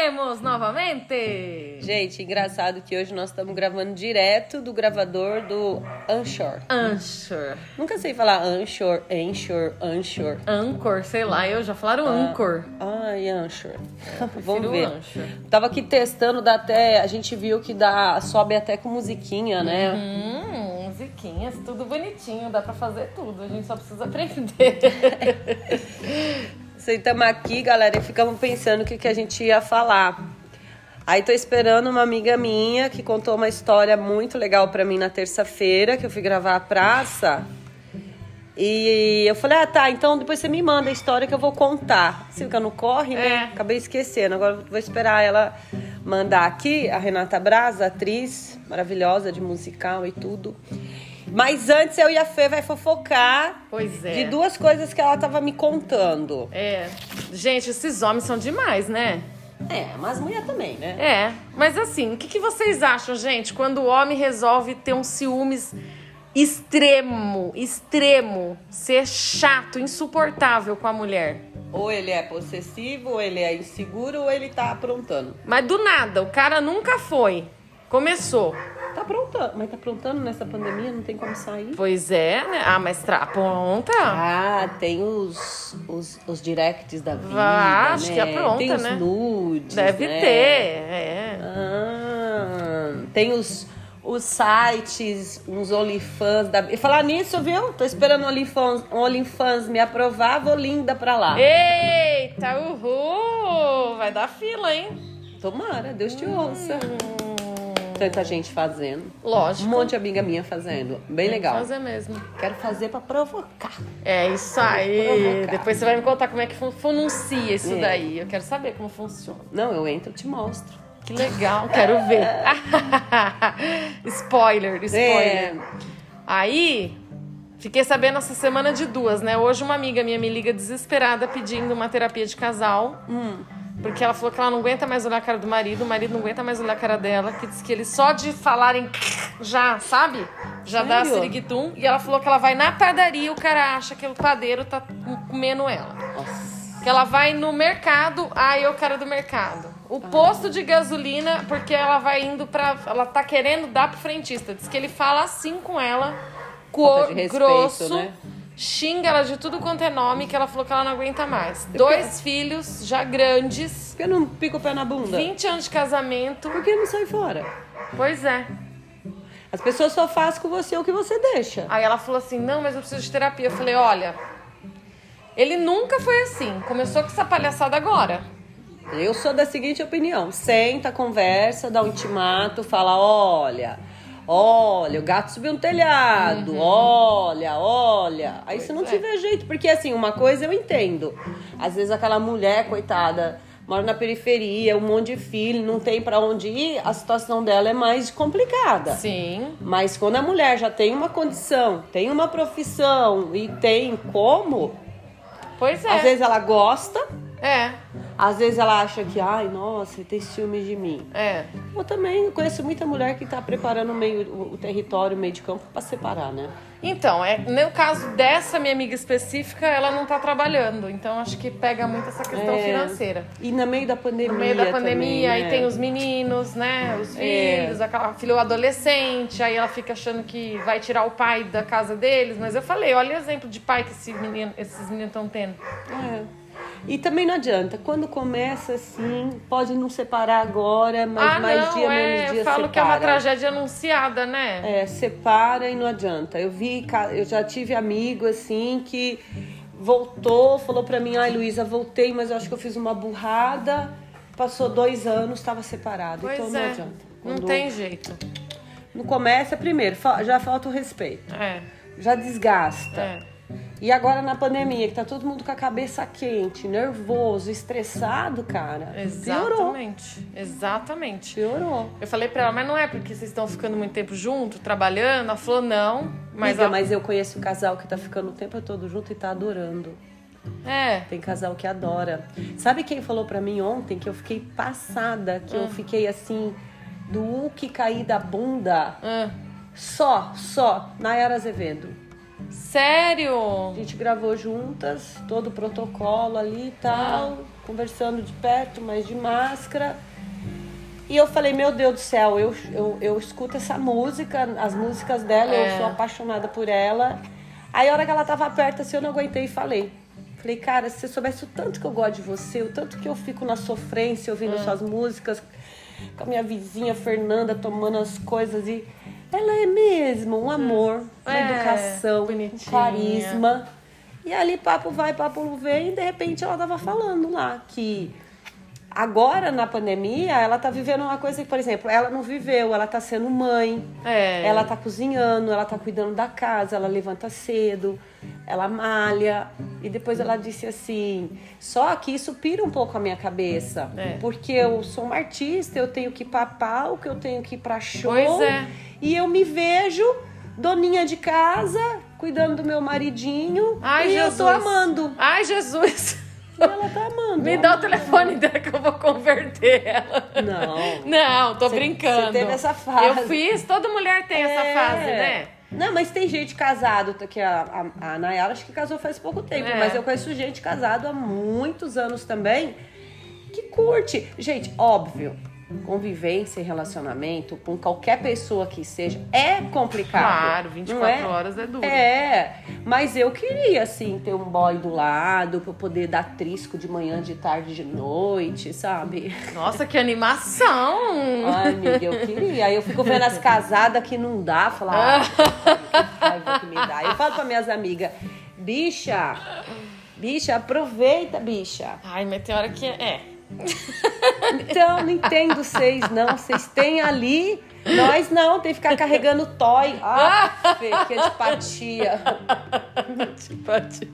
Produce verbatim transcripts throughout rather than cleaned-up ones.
Voltemos novamente! Gente, engraçado que hoje nós estamos gravando direto do gravador do Anchor. Anchor. Nunca sei falar Anchor, Anchor, Anchor. Anchor, sei lá, eu já falaram ah, Anchor. Ai, Anchor. É, Vamos ver. Anchor. Tava aqui testando, dá até, a gente viu que dá, sobe até com musiquinha, né? Hum, musiquinhas, tudo bonitinho, dá pra fazer tudo, a gente só precisa aprender. Estamos aqui, galera, e ficamos pensando o que, que a gente ia falar. Aí tô esperando uma amiga minha que contou uma história muito legal pra mim na terça-feira, que eu fui gravar a praça. E eu falei, ah, tá, então depois você me manda a história que eu vou contar. Você fica no corre, né? É. Acabei esquecendo. Agora vou esperar ela mandar aqui, a Renata Braz, atriz maravilhosa de musical e tudo. Mas antes eu e a Fê vai fofocar Pois é. de duas coisas que ela tava me contando. É. Gente, esses homens são demais, né? É, mas mulher também, né? É, mas assim, o que, que vocês acham, gente, quando o homem resolve ter um ciúmes extremo, extremo, ser chato, insuportável com a mulher? Ou ele é possessivo, ou ele é inseguro, ou ele tá aprontando. Mas do nada, o cara nunca foi. Começou. Tá aprontando, mas tá aprontando nessa pandemia, não tem como sair. Pois é, né? Ah, mas tra... apronta. Ah, tem os, os, os directs da vida, Ah, acho né? que apronta, tem os né? nudes, Deve né? ter, é. Ah, tem os, os sites, uns OnlyFans da... E falar nisso, viu? Tô esperando o OnlyFans, OnlyFans me aprovar, vou linda pra lá. Eita, uhul! Vai dar fila, hein? Tomara, Deus te ouça. Hum. Tanta gente fazendo. Lógico. Um monte de amiga minha fazendo. Bem legal. Vou fazer mesmo. Quero fazer pra provocar. É isso aí. Provocar. Depois você vai me contar como é que fun- funcia isso É. daí. Eu quero saber como funciona. Não, eu entro e te mostro. Que legal, quero ver. Spoiler, spoiler. É. Aí, fiquei sabendo essa semana de duas, né? Hoje uma amiga minha me liga desesperada pedindo uma terapia de casal. Hum. Porque ela falou que ela não aguenta mais olhar a cara do marido, o marido não aguenta mais olhar a cara dela, que diz que eles só de falarem já, sabe? Já dá Sério? siriguitum. E ela falou que ela vai na padaria, o cara acha que o padeiro tá comendo ela. Nossa. Que ela vai no mercado, aí é o cara do mercado. O posto de gasolina, porque ela vai indo pra... Ela tá querendo dar pro frentista. Diz que ele fala assim com ela, Falta cor, de respeito, grosso, né? xinga ela de tudo quanto é nome, que ela falou que ela não aguenta mais. Dois filhos, já grandes, Por que não pica o pé na bunda? vinte anos de casamento. Por que não sai fora? Pois é. As pessoas só fazem com você o que você deixa. Aí ela falou assim, não, mas eu preciso de terapia. Eu falei, olha, ele nunca foi assim. Começou com essa palhaçada agora. Eu sou da seguinte opinião. Senta, conversa, dá um ultimato, fala, olha... Olha, o gato subiu no telhado, Uhum. olha, olha. Aí Pois se não é. tiver jeito, porque assim, uma coisa eu entendo. Às vezes aquela mulher, coitada, mora na periferia, um monte de filho, não tem pra onde ir, a situação dela é mais complicada. Sim. Mas quando a mulher já tem uma condição, tem uma profissão e tem como, Pois é. às vezes ela gosta, É, às vezes ela acha que, ai, nossa, ele tem ciúme de mim. é. Eu também conheço muita mulher que tá preparando o, meio, o, o território, o meio de campo pra separar, né? Então, é, no caso dessa minha amiga específica, ela não tá trabalhando. Então, acho que pega muito essa questão É. financeira. E no meio da pandemia No meio da pandemia, também, aí né? tem os meninos, né? Os É. filhos, aquela filha adolescente, aí ela fica achando que vai tirar o pai da casa deles. Mas eu falei, olha o exemplo de pai que esse menino, esses meninos estão tendo. É. E também não adianta. Quando começa assim, pode não separar agora, mas ah, mais não, dia, é, menos dia eu falo separa. que é uma tragédia anunciada, né? É, separa e não adianta. Eu vi, ca- eu já tive amigo assim que voltou, falou pra mim, ai Luísa, voltei, mas eu acho que eu fiz uma burrada. Passou dois anos, estava separado. Pois então não é, adianta. não Quando tem jeito. não começa, primeiro, fa- já falta o respeito. É, Já desgasta. é. E agora na pandemia, que tá todo mundo com a cabeça quente, nervoso, estressado, cara. Piorou. Exatamente, exatamente. Piorou. Eu falei pra ela, mas não é porque vocês estão ficando muito tempo junto, trabalhando? Ela falou, não. Mas, Amiga, ela... mas eu conheço um casal que tá ficando o tempo todo junto e tá adorando. É, Tem casal que adora. Sabe quem falou pra mim ontem que eu fiquei passada, que Hum. eu fiquei assim, do u que cair da bunda? ah, Só, só, Nayara Azevedo. sério? A gente gravou juntas, todo o protocolo ali e tal. conversando de perto, mas de máscara. E eu falei, meu Deus do céu, eu, eu, eu escuto essa música, as músicas dela, é. eu sou apaixonada por ela. Aí a hora que ela tava perto, assim, eu não aguentei e falei. Falei, cara, se você soubesse o tanto que eu gosto de você, o tanto que eu fico na sofrência ouvindo hum. suas músicas, com a minha vizinha Fernanda tomando as coisas e... Ela é mesmo um amor, uma é, educação, bonitinha. Um carisma. E ali papo vai, papo vem, e de repente ela tava falando lá que agora na pandemia ela tá vivendo uma coisa que, por exemplo, ela não viveu, ela tá sendo mãe, é. ela tá cozinhando, ela tá cuidando da casa, ela levanta cedo, ela malha. E depois ela disse assim, só que isso pira um pouco a minha cabeça, é. porque eu sou uma artista, eu tenho que ir pra palco, eu tenho que ir pra show. Pois é. E eu me vejo doninha de casa, cuidando do meu maridinho. Ai, e Jesus. eu tô amando. Ai, Jesus. E ela tá amando. Me dá o telefone dela que eu vou converter ela. Não. Não, tô cê, brincando. Você teve essa fase. Eu fiz, toda mulher tem é. essa fase, né? Não, mas tem gente casado, que a, a, a Nayara acho que casou faz pouco tempo, é. mas eu conheço gente casado há muitos anos também, que curte. Gente, óbvio, convivência e relacionamento com qualquer pessoa que seja é complicado. Claro, vinte e quatro é? horas é duro. É, mas eu queria, assim, ter um boy do lado pra eu poder dar trisco de manhã, de tarde, de noite, sabe? Nossa, que animação! Ai, amiga, eu queria. Aí eu fico vendo as casadas que não dá, falar, ah, que raiva que me dá. Eu falo pra minhas amigas, bicha, bicha, aproveita, bicha. Ai, mas tem hora que é... Então, não entendo vocês, não. Vocês têm ali, nós não, tem que ficar carregando toy. Ah, que antipatia. Antipatia.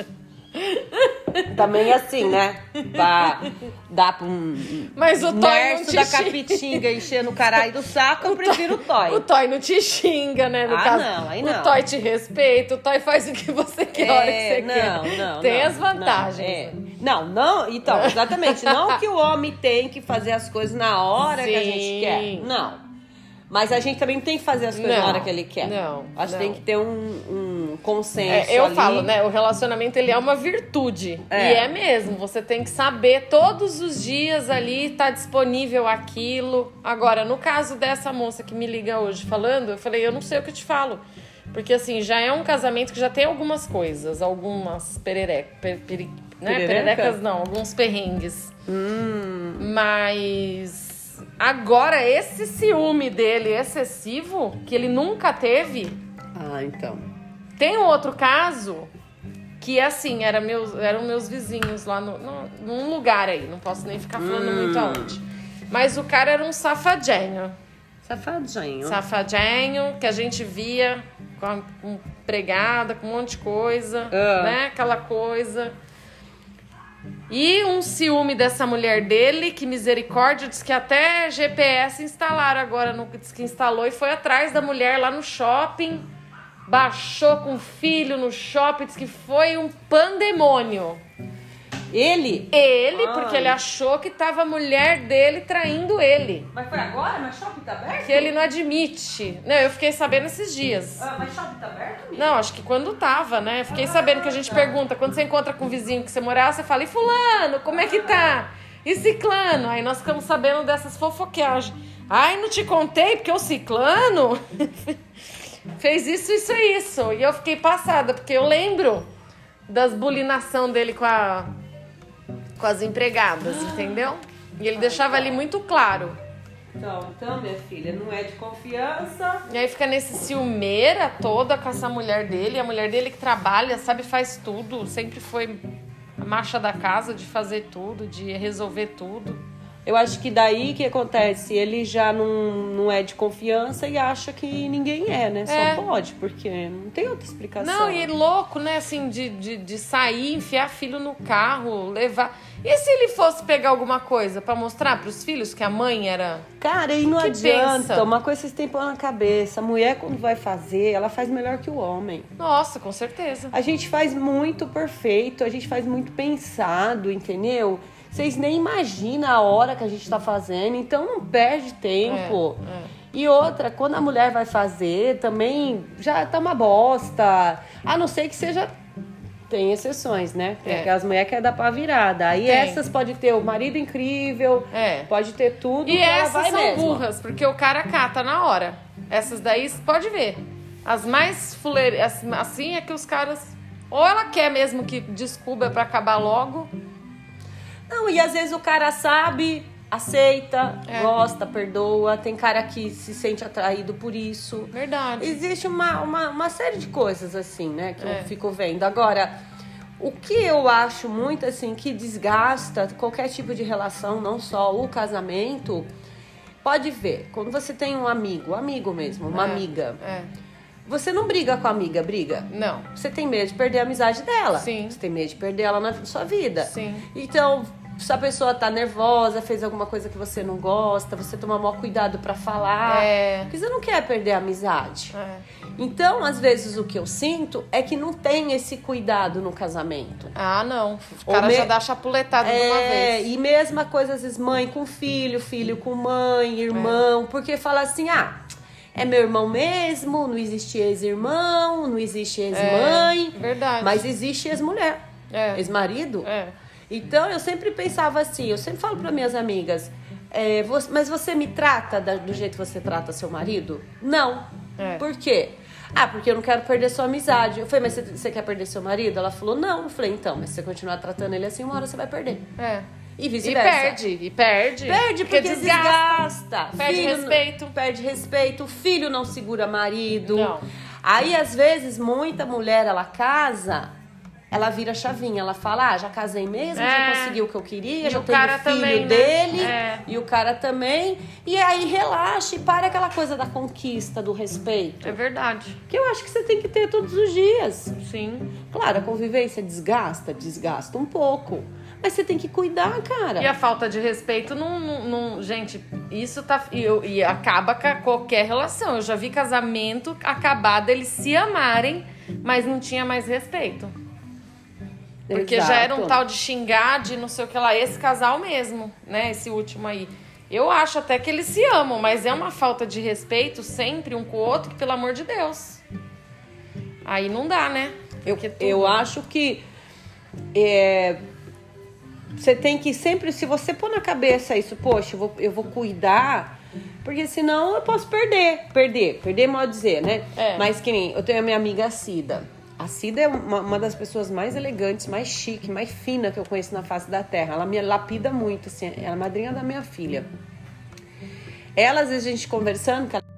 Também assim, né? Pra dar pra um Mas o toy não te da Capitinga enchendo o caralho do saco, eu prefiro o toy. O toy não te xinga, né? No ah, caso, não, aí não. O toy te respeita, o toy faz o que você quer, a hora que você não, quer. Não, não, Tem não, as vantagens. Não, é. não, não, então, exatamente. Não que o homem tem que fazer as coisas na hora Sim. que a gente quer. Não. Mas a gente também tem que fazer as coisas não, na hora que ele quer. Não, Acho não. que tem que ter um, um consenso é, Eu ali. falo, né? O relacionamento, ele é uma virtude. É. E é mesmo. Você tem que saber todos os dias ali, tá disponível aquilo. Agora, no caso dessa moça que me liga hoje falando, eu falei, eu não sei o que eu te falo. Porque, assim, já é um casamento que já tem algumas coisas. Algumas pererecas. Per, per, né? Perereca? Pererecas não, alguns perrengues. Hum. Mas... Agora, esse ciúme dele excessivo, que ele nunca teve... Ah, então. Tem um outro caso que, assim, era meus, eram meus vizinhos lá no, no, num lugar aí. Não posso nem ficar falando hum. muito aonde. Mas o cara era um safadinho. Safadinho. Safadinho, que a gente via com, a, com empregada, com um monte de coisa, uh. né? Aquela coisa... E um ciúme dessa mulher dele, que misericórdia, diz que até G P S instalaram agora, no, diz que instalou e foi atrás da mulher lá no shopping, baixou com o filho no shopping, diz que foi um pandemônio. Ele? Ele, Ai. porque ele achou que tava a mulher dele traindo ele. Mas foi agora? Mas shopping tá aberto? Que ele não admite. Não, eu fiquei sabendo esses dias. Ah, mas shopping tá aberto, amiga? Não, acho que quando tava, né? Eu fiquei ah, sabendo que a gente tá. pergunta, quando você encontra com um vizinho que você morava, você fala, e fulano, como é que tá? E ciclano? Aí nós ficamos sabendo dessas fofoqueagens. Ai, não te contei, porque o ciclano fez isso, isso e isso. E eu fiquei passada, porque eu lembro das bulinação dele com a... com as empregadas, entendeu? E ele deixava ali muito claro. Então, então, minha filha, não é de confiança. E aí fica nesse ciumeira toda com essa mulher dele. A mulher dele que trabalha, sabe, faz tudo. Sempre foi a marcha da casa de fazer tudo, de resolver tudo. Eu acho que daí que acontece, ele já não, não é de confiança e acha que ninguém é, né? É. Só pode, porque não tem outra explicação. Não, e é louco, né, assim, de, de, de sair, enfiar filho no carro, levar... E se ele fosse pegar alguma coisa pra mostrar pros filhos que a mãe era... Cara, e não que adianta, pensa? Uma coisa vocês têm que pôr na cabeça, a mulher quando vai fazer, ela faz melhor que o homem. Nossa, com certeza. A gente faz muito perfeito, a gente faz muito pensado, entendeu? Vocês nem imaginam a hora que a gente tá fazendo, então não perde tempo. É, é. E outra, quando a mulher vai fazer, também já tá uma bosta. A não ser que seja Tem exceções, né? Tem É. aquelas mulheres que é dar pra virada. Aí Tem. essas pode ter o marido incrível, É. pode ter tudo. E que ela essas vai são mesmo. burras, porque o cara cata na hora. Essas daí, você pode ver. As mais fuleiras, assim, é que os caras... Ou ela quer mesmo que descubra pra acabar logo. Não, e às vezes o cara sabe, aceita, É. gosta, perdoa. Tem cara que se sente atraído por isso. Verdade. Existe uma, uma, uma série de coisas assim, né? Que É. eu fico vendo. Agora, o que eu acho muito assim, que desgasta qualquer tipo de relação, não só o casamento... Pode ver, quando você tem um amigo, amigo mesmo, uma É. amiga... É. Você não briga com a amiga, briga? Não. Você tem medo de perder a amizade dela. Sim. Você tem medo de perder ela na sua vida. Sim. Então, se a pessoa tá nervosa, fez alguma coisa que você não gosta, você toma maior cuidado pra falar. É. Porque você não quer perder a amizade. É. Então, às vezes, o que eu sinto é que não tem esse cuidado no casamento. Ah, não. O Ou cara me- já dá chapuletada de uma É, vez. e mesma coisa, às vezes, mãe com filho, filho com mãe, irmão, porque fala assim, ah, é meu irmão mesmo, não existe ex-irmão, não existe ex-mãe, É, verdade. mas existe ex-mulher, É. ex-marido. É. Então, eu sempre pensava assim, eu sempre falo para minhas amigas, é, você- mas você me trata da- do jeito que você trata seu marido? Não. É. Por quê? Ah, porque eu não quero perder sua amizade. Eu falei, mas você, você quer perder seu marido? Ela falou, não. Eu falei, então, mas se você continuar tratando ele assim, uma hora você vai perder. É. E E vice-versa. perde, e perde. Perde porque, desgasta. Perde Filho respeito. Não, perde respeito. Filho não segura marido. Não. Aí, às vezes, muita mulher, ela casa, ela vira chavinha. Ela fala, ah, já casei mesmo, É. já consegui o que eu queria, E já o tenho cara filho também, né? dele. É. E o cara também. E aí, relaxa e para aquela coisa da conquista, do respeito. É verdade. Que eu acho que você tem que ter todos os dias. Sim. Claro, a convivência desgasta, desgasta um pouco. Mas você tem que cuidar, cara. E a falta de respeito não. não, não- gente, isso tá. E, eu- e acaba com qualquer relação. Eu já vi casamento acabar deles se amarem, mas não tinha mais respeito. Porque já era um Exato. tal de xingar, de não sei o que lá. Esse casal mesmo, né? Esse último aí. Eu acho até que eles se amam, mas é uma falta de respeito sempre um com o outro, que pelo amor de Deus. Aí não dá, né? Eu, Porque tudo- eu acho que é, você tem que sempre, se você pôr na cabeça isso, poxa, eu vou, eu vou cuidar, porque senão eu posso perder. Perder, perder mal dizer, né? É. Mas que nem, eu tenho a minha amiga Cida. A Cida é uma, uma das pessoas mais elegantes, mais chique, mais fina que eu conheço na face da terra. Ela me lapida muito, assim, ela é a madrinha da minha filha. Ela, às vezes, a gente conversando, que ela